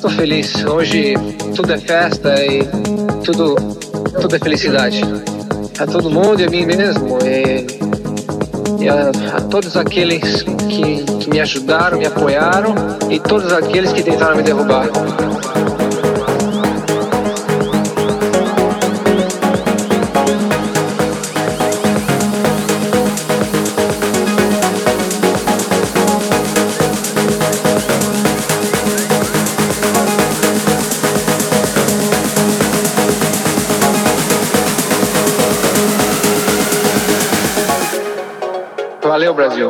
estou feliz. Hoje tudo é festa e tudo é felicidade. A todo mundo e a mim mesmo. E a todos aqueles que me ajudaram, me apoiaram e todos aqueles que tentaram me derrubar. Valeu, Brasil.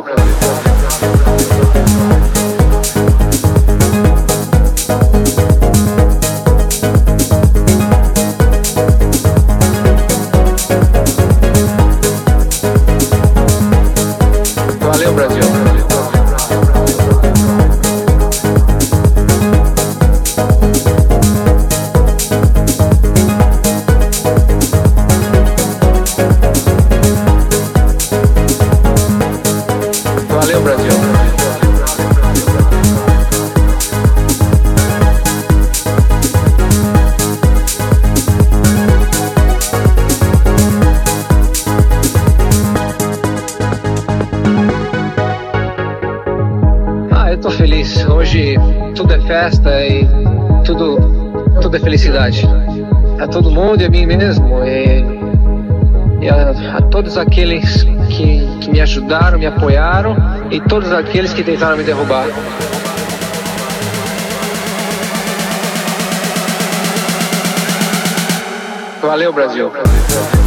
Valeu, Brasil. Valeu, Brasil. Eu tô feliz. Hoje tudo é festa e tudo é felicidade. A todo mundo e a mim mesmo. E a todos aqueles que me ajudaram, me apoiaram e todos aqueles que tentaram me derrubar. Valeu, Brasil.